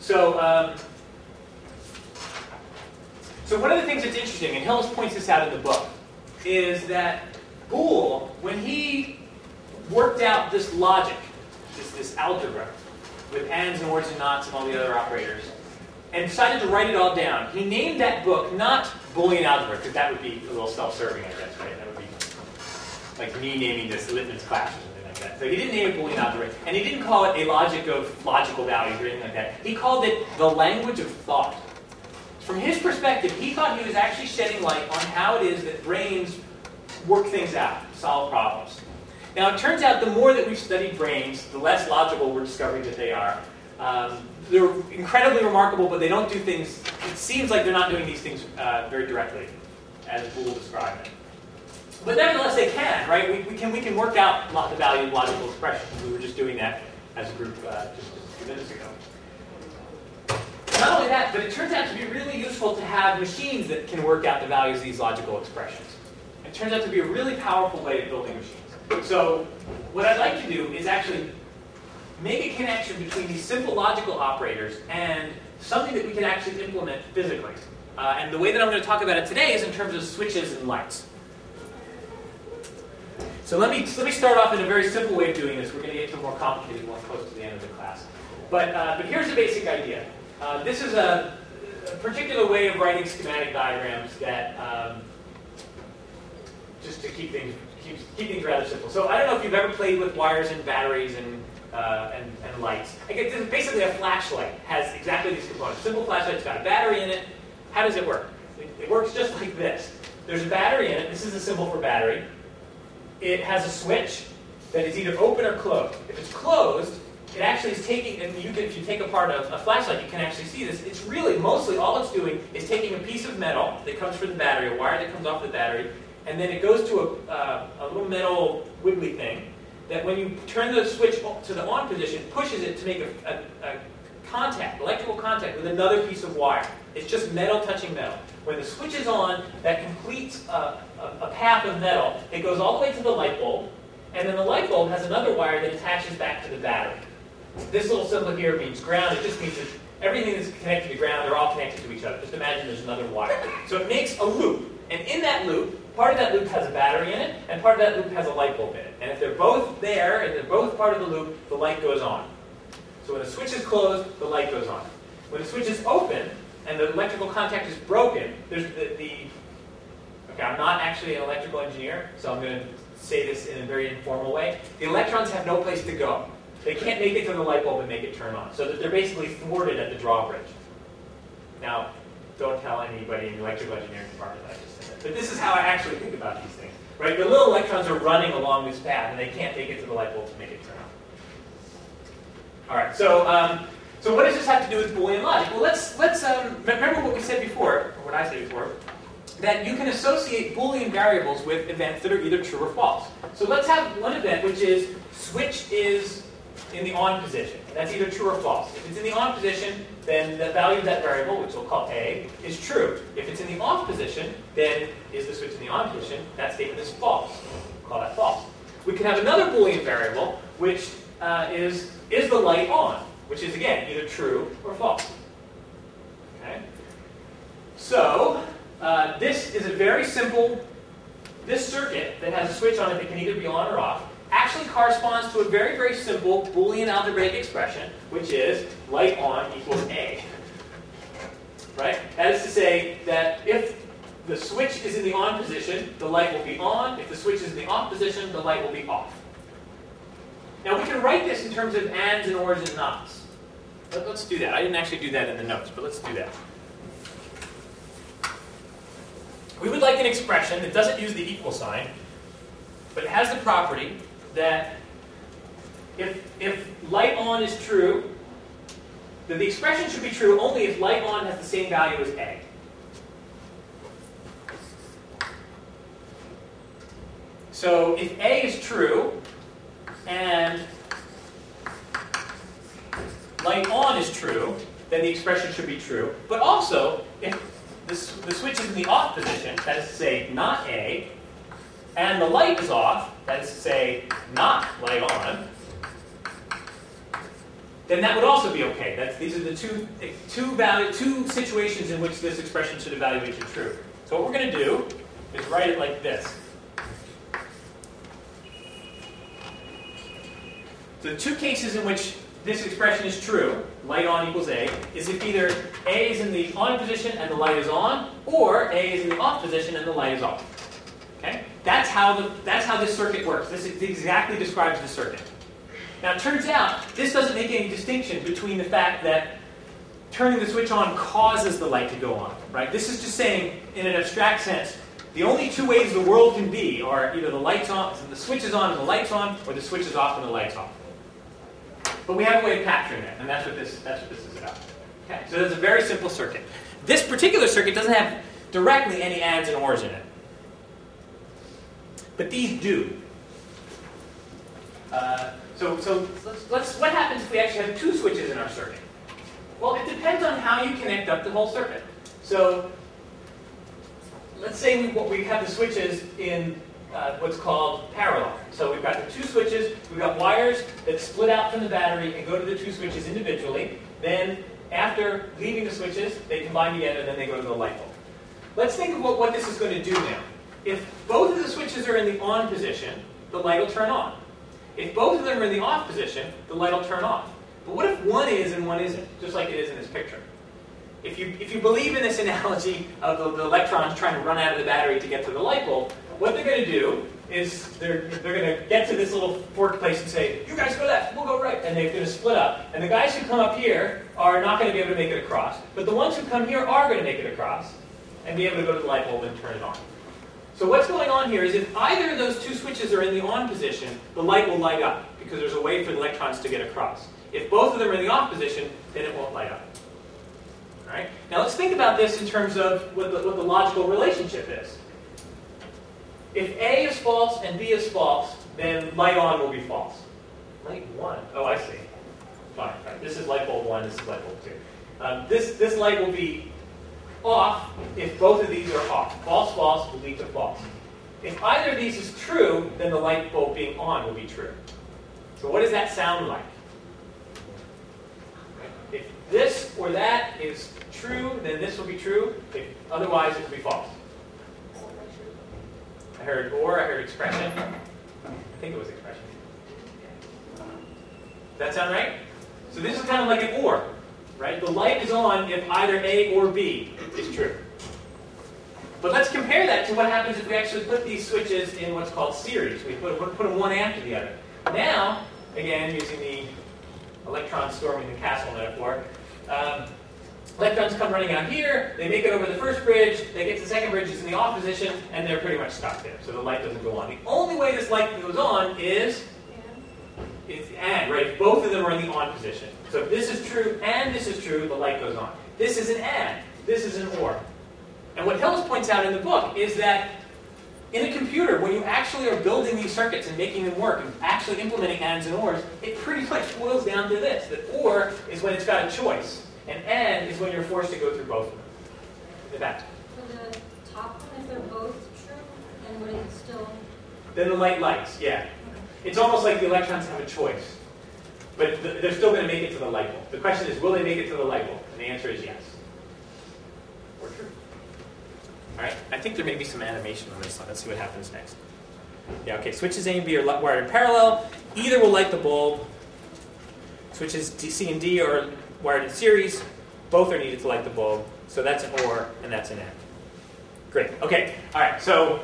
So, so one of the things that's interesting, and Hillis points this out in the book, is that Boole, when he worked out this logic, this algebra, with ands and ords and nots and all the other operators, and decided to write it all down, he named that book not Boolean Algebra, because that would be a little self-serving, I guess, right? That would be like me naming this Lippmann's class or something like that. So he didn't name it Boolean Algebra, and he didn't call it a logic of logical values or anything like that. He called it the language of thought. From his perspective, he thought he was actually shedding light on how it is that brains work things out, solve problems. Now, it turns out the more that we've studied brains, the less logical we're discovering that they are. They're incredibly remarkable, but they don't do things, it seems like they're not doing these things very directly, as Boole described it. But nevertheless, they can, right? We can work out the value of logical expressions. We were just doing that as a group just a few minutes ago. Not only that, but it turns out to be really useful to have machines that can work out the values of these logical expressions. It turns out to be a really powerful way of building machines. So what I'd like to do is actually make a connection between these simple logical operators and something that we can actually implement physically. And the way that I'm going to talk about it today is in terms of switches and lights. So let me start off in a very simple way of doing this. We're going to get to a more complicated one close to the end of the class. But here's the basic idea. This is a particular way of writing schematic diagrams that just to keep things rather simple. So I don't know if you've ever played with wires and batteries and lights. This is basically a flashlight. Has exactly these components. Simple flashlight's got a battery in it. How does it work? It works just like this. There's a battery in it. This is a symbol for battery. It has a switch that is either open or closed. If it's closed, it actually is taking, and if you take apart a flashlight, you can actually see this. It's really, mostly all it's doing is taking a piece of metal that comes from the battery, a wire that comes off the battery, and then it goes to a little metal wiggly thing that when you turn the switch to the on position, pushes it to make a contact, electrical contact with another piece of wire. It's just metal touching metal. When the switch is on, that completes a path of metal. It goes all the way to the light bulb, and then the light bulb has another wire that attaches back to the battery. This little symbol here means ground. It just means that everything that's connected to ground, they're all connected to each other. Just imagine there's another wire. So it makes a loop. And in that loop, part of that loop has a battery in it, and part of that loop has a light bulb in it. And if they're both there, and they're both part of the loop, the light goes on. So when the switch is closed, the light goes on. When the switch is open, and the electrical contact is broken, there's okay, I'm not actually an electrical engineer, so I'm going to say this in a very informal way. The electrons have no place to go. They can't make it to the light bulb and make it turn on. So that they're basically thwarted at the drawbridge. Now, don't tell anybody in the electrical engineering department that I just said that. But this is how I actually think about these things. Right? The little electrons are running along this path, and they can't make it to the light bulb to make it turn on. All right, so what does this have to do with Boolean logic? Well, let's remember what we said before, or what I said before, that you can associate Boolean variables with events that are either true or false. So let's have one event which is switch is in the on position. That's either true or false. If it's in the on position, then the value of that variable, which we'll call A, is true. If it's in the off position, then is the switch in the on position? That statement is false. We'll call that false. We can have another Boolean variable, which is the light on, which is, again, either true or false. Okay? So, this is a very simple, this circuit that has a switch on it that can either be on or off, actually corresponds to a very, very simple Boolean algebraic expression, which is light on equals A. Right? That is to say that if the switch is in the on position, the light will be on. If the switch is in the off position, the light will be off. Now we can write this in terms of ands and ors and nots. Let's do that. I didn't actually do that in the notes, but let's do that. We would like an expression that doesn't use the equal sign, but it has the property that if light on is true, that the expression should be true only if light on has the same value as A. So if A is true and light on is true, then the expression should be true. But also, if the switch is in the off position, that is to say not A, and the light is off, that is to say not light on, then that would also be okay. These are the two situations in which this expression should evaluate to true. So what we're going to do is write it like this. So the two cases in which this expression is true, light on equals A, is if either A is in the on position and the light is on, or A is in the off position and the light is off. Okay? That's how this circuit works. This exactly describes the circuit. Now it turns out this doesn't make any distinction between the fact that turning the switch on causes the light to go on. Right? This is just saying, in an abstract sense, the only two ways the world can be are either the light's on, the switch is on and the light's on, or the switch is off and the light's off. But we have a way of capturing that, and that's what this is about. Okay, so it's a very simple circuit. This particular circuit doesn't have directly any ands and ors in it. But these do. So what happens if we actually have two switches in our circuit? Well, it depends on how you connect up the whole circuit. So let's say we have the switches in what's called parallel. So we've got the two switches, we've got wires that split out from the battery and go to the two switches individually. Then after leaving the switches, they combine together and then they go to the light bulb. Let's think of what this is going to do now. If both of the switches are in the on position, the light will turn on. If both of them are in the off position, the light will turn off. But what if one is and one isn't, just like it is in this picture? If you believe in this analogy of the electrons trying to run out of the battery to get to the light bulb, what they're going to do is they're going to get to this little fork place and say, you guys go left, we'll go right, and they're going to split up. And the guys who come up here are not going to be able to make it across, but the ones who come here are going to make it across and be able to go to the light bulb and turn it on. So what's going on here is if either of those two switches are in the on position, the light will light up because there's a way for the electrons to get across. If both of them are in the off position, then it won't light up. All right? Now let's think about this in terms of what the logical relationship is. If A is false and B is false, then light on will be false. Light 1? Oh, I see. Fine. Right. This is light bulb 1, this is light bulb 2. This light will be off if both of these are off. False, false will lead to false. If either of these is true, then the light bulb being on will be true. So what does that sound like? If this or that is true, then this will be true. If otherwise, it will be false. I heard or, I heard expression. I think it was expression. Does that sound right? So this is kind of like an or, right? The light is on if either A or B is true. But let's compare that to what happens if we actually put these switches in what's called series. We put them one after the other. Now, again, using the electron storming the castle metaphor, electrons come running out here, they make it over the first bridge, they get to the second bridge, it's in the off position, and they're pretty much stuck there. So the light doesn't go on. The only way this light goes on is it's and, right? If both of them are in the on position. So if this is true and this is true, the light goes on. This is an and, this is an or. And what Hills points out in the book is that in a computer, when you actually are building these circuits and making them work and actually implementing ands and ors, it pretty much boils down to this. That or is when it's got a choice. And is when you're forced to go through both of them. In the back. For the top one, if they're both true, then would it still... Then the light lights, yeah. It's almost like the electrons have a choice. But they're still going to make it to the light bulb. The question is, will they make it to the light bulb? And the answer is yes. Or true. All right, I think there may be some animation on this one. Let's see what happens next. Yeah, okay, switches A and B are wired in parallel. Either will light the bulb. Switches C and D are wired in series. Both are needed to light the bulb. So that's an or, and that's an and. Great. Okay. All right. So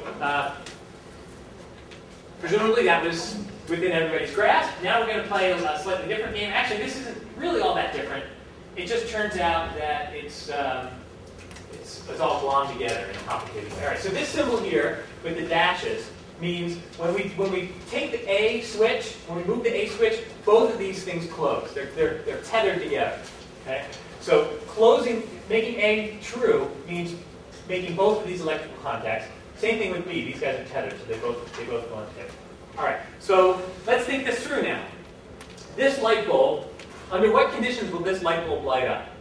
presumably that was within everybody's grasp. Now we're going to play a slightly different game. Actually, this isn't really all that different. It just turns out that it's all glommed together in a complicated way. All right. So this symbol here with the dashes means when we take the A switch, when we move the A switch, both of these things close. They're tethered together. Okay? So making A true means making both of these electrical contacts. Same thing with B. These guys are tethered, so they both go on together. All right. So let's think this through now. This light bulb, under what conditions will this light bulb light up?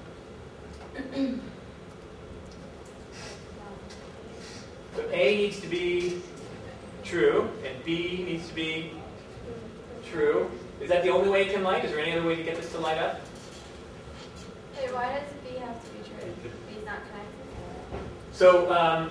So A needs to be true, and B needs to be true, Is that the only way it can light? Is there any other way to get this to light up? Wait, why does B have to be true? B is not connected? So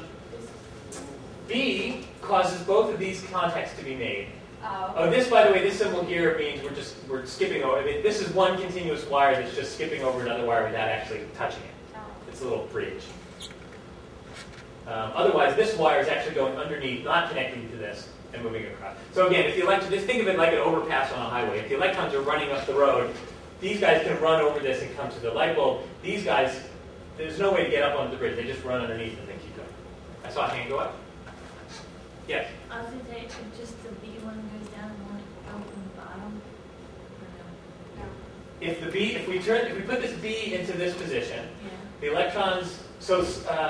B causes both of these contacts to be made. Oh, this, by the way, this symbol here means we're skipping over. I mean, this is one continuous wire that's just skipping over another wire without actually touching it. It's a little bridge. Otherwise, this wire is actually going underneath, not connecting to this, and moving across. So again, if the electron, just think of it like an overpass on a highway. If the electrons are running up the road, these guys can run over this and come to the light bulb. These guys, there's no way to get up onto the bridge. They just run underneath and they keep going. I saw a hand go up. Yes? I was going to say, if just the B one goes down and one go from the bottom. No. If we put this B into this position, Yeah. the electrons, so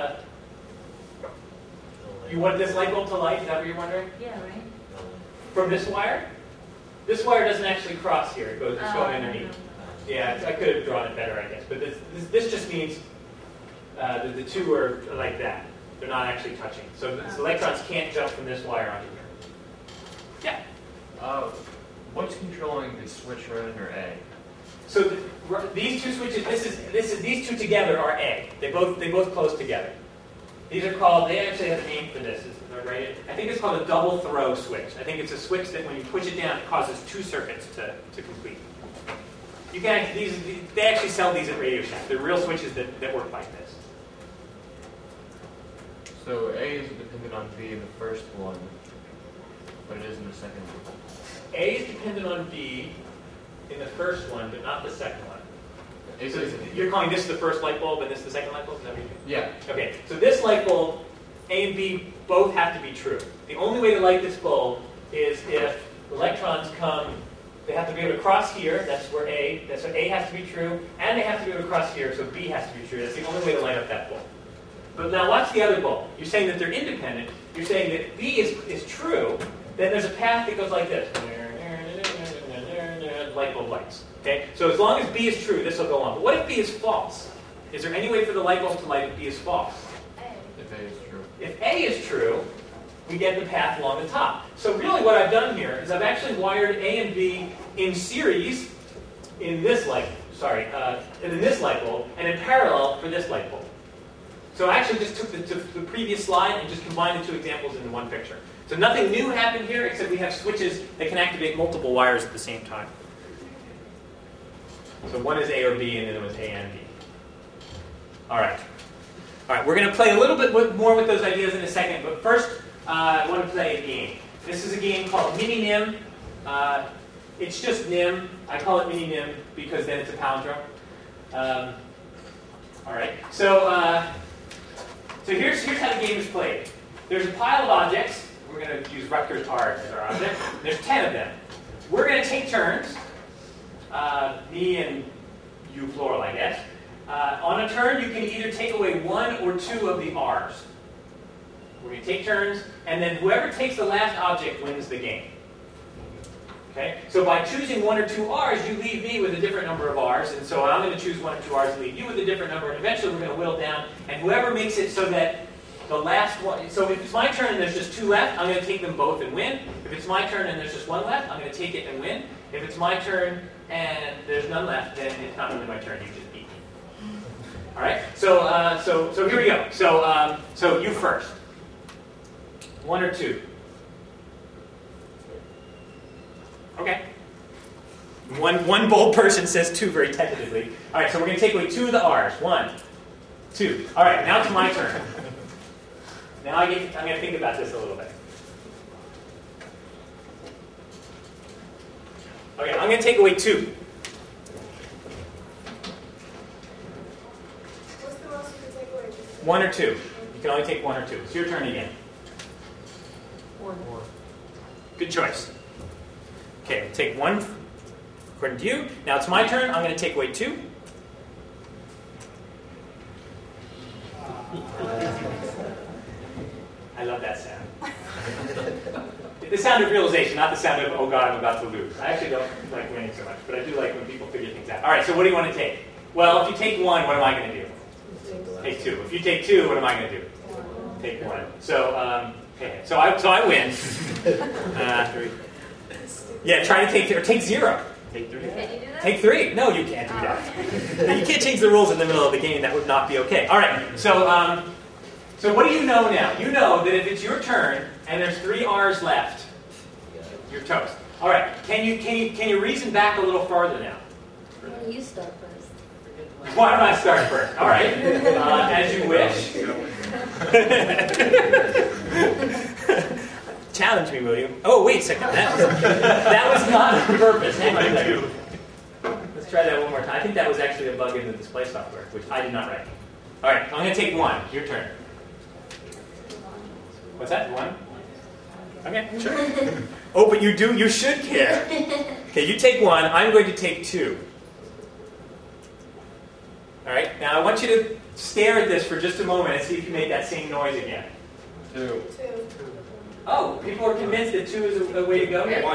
you want this light bulb to light, is that what you're wondering? Yeah, right? From this wire? This wire doesn't actually cross here, it's going underneath. Yeah, I could have drawn it better, I guess. But this just means the two are like that. They're not actually touching. So the electrons can't jump from this wire onto here. Yeah? What's controlling the switch right under A? So these two switches, these two together are A. They both close together. These are called, they actually have a name for this. Right? I think it's called a double throw switch. I think it's a switch that when you push it down, it causes two circuits to complete. You can they actually sell these at Radio Shack. They're real switches that work like this. So A is dependent on B in the first one, but it is in the second one. A is dependent on B in the first one, but not the second one. So you're calling this the first light bulb and this the second light bulb? Is that what you mean? Yeah. Okay, so this light bulb, A and B both have to be true. The only way to light this bulb is if electrons come, they have to be able to cross here, that's where A has to be true, and they have to be able to cross here, so B has to be true. That's the only way to light up that bulb. But now watch the other bulb. You're saying that they're independent. You're saying that B is true, then there's a path that goes like this. Light bulb lights. Okay? So as long as B is true, this will go on. But what if B is false? Is there any way for the light bulb to light if B is false? If A is true. If A is true, we get the path along the top. So really what I've done here is I've actually wired A and B in series in this light bulb, and in parallel for this light bulb. So I actually just took the previous slide and just combined the two examples into one picture. So nothing new happened here, except we have switches that can activate multiple wires at the same time. So one is A or B, and then it was A and B. All right, we're going to play a little bit more with those ideas in a second, but first I want to play a game. This is a game called Mini-Nim. It's just Nim. I call it Mini-Nim because then it's a palindrome. All right, so here's how the game is played. There's a pile of objects. We're going to use Rutgers R as our object. There's 10 of them. We're going to take turns, me and you, Floral, I guess. On a turn, you can either take away one or two of the R's. We're going to take turns, and then whoever takes the last object wins the game. Okay? So by choosing one or two R's, you leave me with a different number of R's, and so I'm going to choose one or two R's and leave you with a different number, and eventually we're going to whittle down, and whoever makes it so that the last one, so if it's my turn and there's just two left, I'm going to take them both and win. If it's my turn and there's just one left, I'm going to take it and win. If it's my turn and there's none left, then it's not really my turn, you just beat me. All right? So here we go. So you first. One or two? Okay. One bold person says two very tentatively. All right, so we're going to take away two of the R's. 1, 2. All right, now it's my turn. Now I'm going to think about this a little bit. Okay, I'm going to take away 2. What's the most you can take away? 1 or 2. You can only take 1 or 2. It's your turn again. 4. Good choice. Okay, I'll take 1 according to you. Now it's my turn. I'm going to take away 2. I love that sound. The sound of realization, not the sound of, oh God, I'm about to lose. I actually don't like winning so much, but I do like when people figure things out. All right, so what do you want to take? Well, if you take 1, what am I going to do? Take 2. If you take 2, what am I going to do? Take 1. So, okay. So I win. Yeah, try to take, or take 0. Take 3. Can you do that? Take 3. No, you can't do that. You can't change the rules in the middle of the game. That would not be okay. All right, so what do you know now? You know that if it's your turn and there's 3 R's left, you're toast. All right, can you reason back a little farther now? You start first. Why don't I start first? All right, as you wish. Challenge me, will you? Oh, wait a second. That was not on purpose. Hang on a second. Let's try that one more time. I think that was actually a bug in the display software, which I did not write. All right, I'm going to take 1. Your turn. What's that? 1? Okay, sure. Oh, but you should care. Okay, you take 1. I'm going to take 2. All right, now I want you to stare at this for just a moment and see if you make that same noise again. 2. Oh, people are convinced that 2 is a way to go? Yeah.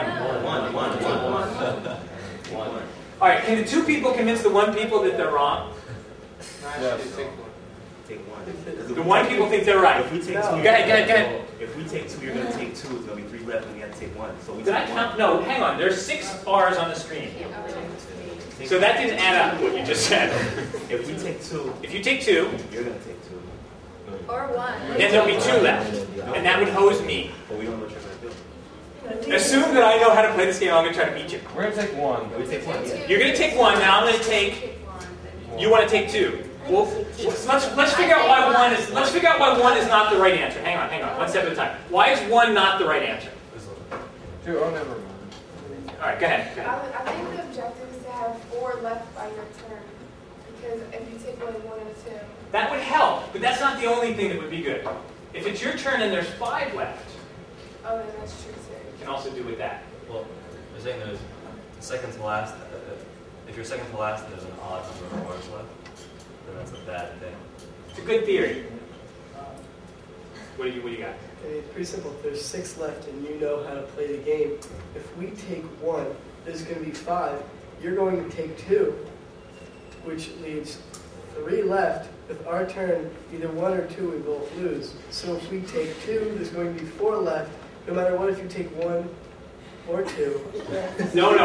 1. All right, can the 2 people convince the 1 people that they're wrong? Yes. Take 1. The 1 people think they're right. If we take 2, Go ahead. If we take 2, you're going to take 2. It's going to be 3 left, and we have to take 1. So we Did I take count? No, hang on. There's 6 R's on the screen. So that didn't add up, what you just said. If we take 2, If you take 2, you're going to take 2. Or 1. then there'll be 2 left. And that would hose me. But we don't know what you're going to do. Assume that I know how to play this game, I'm going to try to beat you. We're going to take 1. We take 1, yeah. You're going to take 1, now I'm going to take... You want to take 2. Well, let's figure out why 1 is... Let's figure out why 1 is not the right answer. Hang on. One step at a time. Why is 1 not the right answer? 2. Oh, never mind. All right, go ahead. I think the objective is to have 4 left by your turn. Because if you take away 1 and 2. That would help, but that's not the only thing that would be good. If it's your turn and there's 5 left, Oh, then that's true too. you can also do with that. Well, they're saying there's second to last. If you're second to last and there's an odd number of R's left, then that's a bad thing. It's a good theory. What do you got? Okay, it's pretty simple. If there's 6 left and you know how to play the game, if we take 1, there's going to be 5. You're going to take 2, which leaves 3 left. With our turn, either 1 or 2, we both lose. So if we take 2, there's going to be 4 left. No matter what, if you take 1 or 2. No.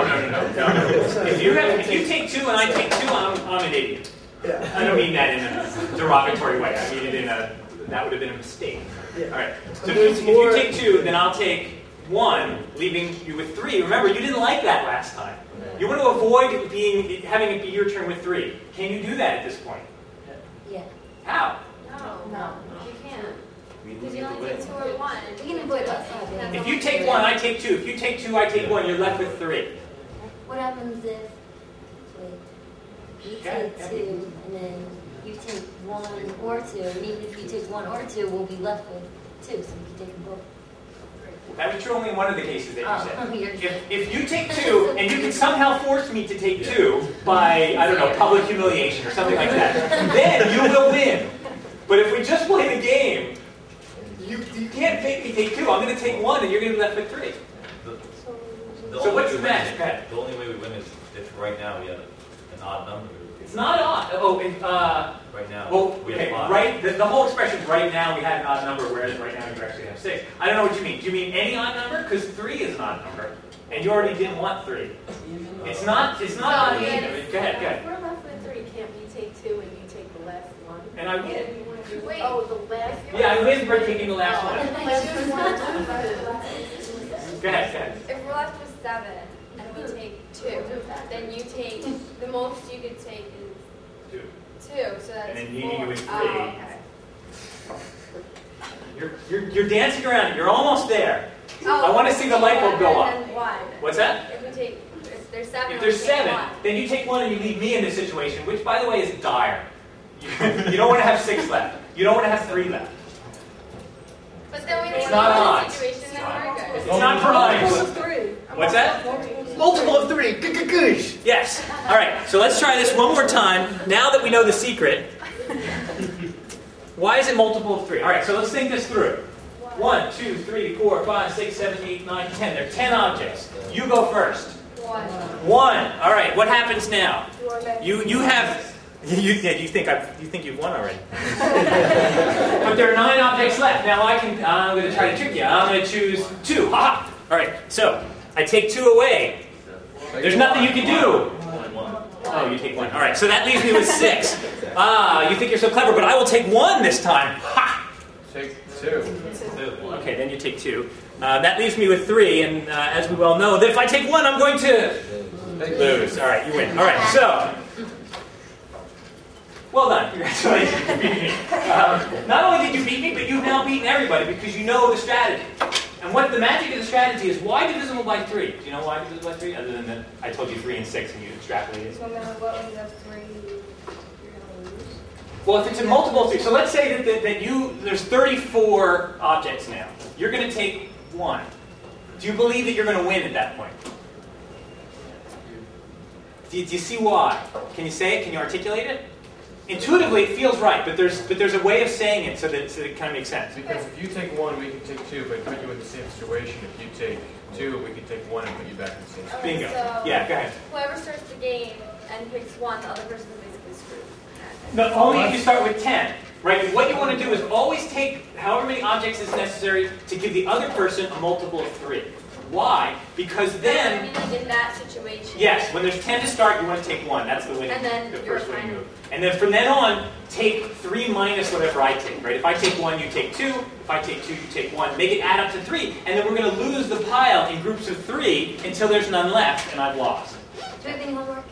If you take 2 and I take 2, I'm an idiot. Yeah. I don't mean that in a derogatory way. I mean it that would have been a mistake. Yeah. All right. So So if there's you more- take 2, then I'll take 1, leaving you with 3. Remember, you didn't like that last time. You want to avoid having it be your turn with 3. Can you do that at this point? Yeah. How? No. You can't. We Because lose you either only way. take 2 or 1. We can avoid that. If you take 1, I take 2. If you take 2, I take 1. You're left with 3. What happens if you Okay. take 2 and then you take 1 or 2, and even if you take 1 or 2, we'll be left with 2, so we can take them both. That was true only in one of the cases that you said. You're If you take 2, and you can somehow force me to take 2 by, I don't know, public humiliation or something like that, then you will win. But if we just play the game, you can't make me take 2. I'm going to take 1, and you're going to be left with 3. So what's the match? Go ahead. The only way we win is if right now we have an odd number. It's not odd. Right now Well, we have okay, 5. right. The whole expression is right now we had an odd number, whereas right now you actually have 6. I don't know what you mean. Do you mean any odd number? Because 3 is an odd number, and you already didn't want 3. It's not odd either. Go ahead. If we're left with 3, can't we take 2 and you take the last one? And I win. Wait. Oh, the last one? Yeah, I win for taking the last one. Go ahead. If we're left with 7 and we take 2, then you take, the most you could take is 2. 2, so that's And then you 4. need to win 3. Oh, okay. You're dancing around it. You're almost there. Oh, I want to see the light bulb go up. And then 1. What's that? If we take, if there's 7, If there's we take 7, 1. then you take 1 and you leave me in this situation, which, by the way, is dire. You don't want to have 6 left. You don't want to have 3 left. But then we It's don't not know odds. the situation, then we're good. It's not prize. 3. What's that? Multiple of 3. Good. Yes. All right. So let's try this one more time. Now that we know the secret, why is it multiple of 3? All right. So let's think this through. 1, 2, 3, 4, 5, 6, 7, 8, 9, 10. There are 10 objects. You go first. 1. 1. All right. What happens now? You You have. You think you've won already. But there are 9 objects left. Now I'm going to try to trick you. I'm going to choose 2. Ha! All right. So I take 2 away. Take There's nothing you one. can do. Only one. Oh, you take 1. All right, so that leaves me with 6. Ah, you think you're so clever, but I will take 1 this time. Ha! Take 2. Okay, then you take 2. That leaves me with 3, and as we well know, that if I take 1, I'm going to Take lose. All right, you win. All right, so. Well done. Congratulations. You beat me. Not only did you beat me, but you've now beaten everybody because you know the strategy. And what the magic of the strategy is, y divisible by 3. Do you know y divisible by 3? Other than that, I told you 3 and 6, and you extrapolated. So no matter what, when you have 3, you're gonna lose. Well, if it's a multiple of 3, so let's say that there's 34 objects now. You're going to take 1. Do you believe that you're going to win at that point? Do you see why? Can you say it? Can you articulate it? Intuitively, it feels right, but there's a way of saying it so that it kind of makes sense. Because if you take 1, we can take 2, but put you in the same situation. If you take 2, we can take 1 and put you back in the same situation. Bingo. So Yeah, go ahead. whoever starts the game and picks 1, the other person is basically screwed. No, only if you start with 10. Right? What you want to do is always take however many objects is necessary to give the other person a multiple of 3. Why? Because I then, mean, like in that situation. yes, when there's 10 to start, you want to take 1. That's the winning, And then the you're first winning fine. move. And then from then on, take 3 minus whatever I take. Right? If I take 1, you take 2. If I take 2, you take 1. Make it add up to 3. And then we're going to lose the pile in groups of 3 until there's none left, and I've lost. Do you have any homework?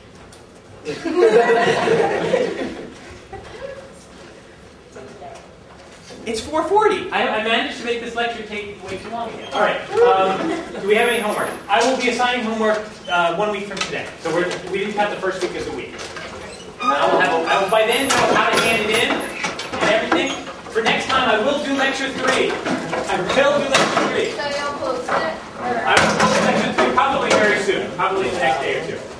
It's 4:40. I managed to make this lecture take way too long again. All right. Do we have any homework? I will be assigning homework 1 week from today. So we didn't count the first week as a week. I will by then know how to hand it in and everything. For next time, I will do lecture 3. I will do lecture 3. So you'll post it? Or? I will post lecture 3 probably very soon. Probably the next day or 2.